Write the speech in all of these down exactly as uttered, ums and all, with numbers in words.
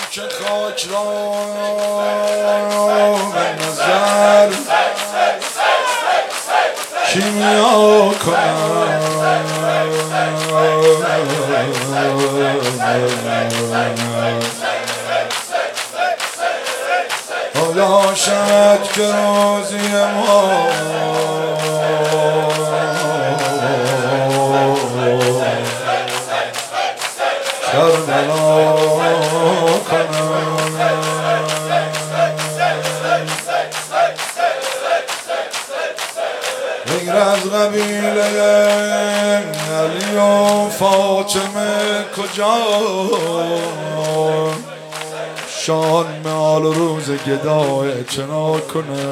که خاک را به نظر کیمیا کنم حالا شد که روزی ما کربلا کنم غیر از قبیله علی و فاطمه کجا شان مال روز گدای چنا کنه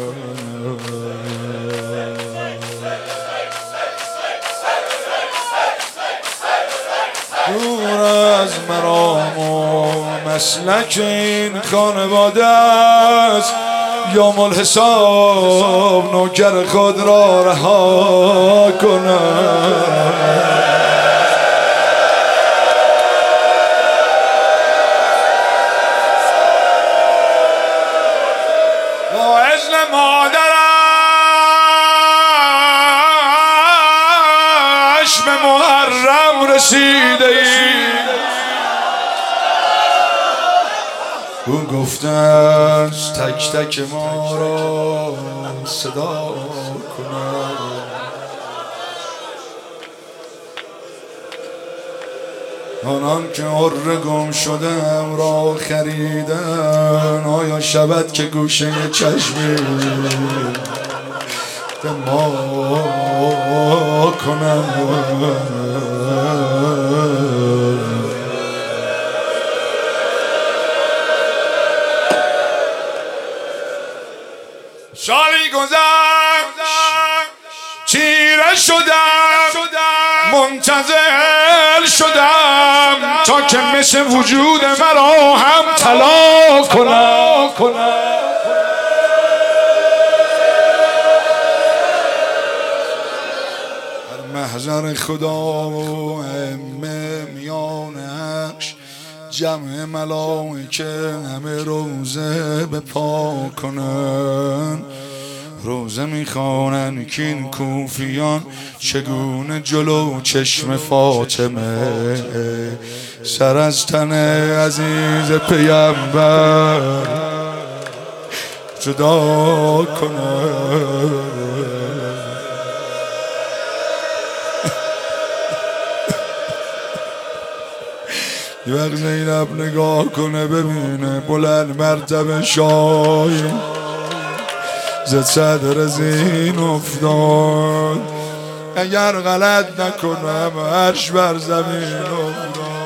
دور از مرام و مسلک این خانواده است یوم الحساب نوکر خود را رها کنه با اذن مادرش به محرم رسیده ای او گفته است تک تک ما را صدا کنه آنان که عره گم شدم را خریدن آیا شود که گوشه چشمی به ما کنم سالی گذشت چیره شدم منتظر شدم تا که مثل وجود مرا هم طلا کنم در محضر خدا و ائمه میان عرش جمع ملائکه همه روزه به پا کنن روزه میخوانن که این کوفیان چگونه جلو چشم فاطمه سر از تن عزیز پیامبر جدا کنن یه وقت زینب نگاه کنه ببینه بلند مرتبه شای زد صدر زین افتاد اگر غلط نکنم عرش بر زمین افتاد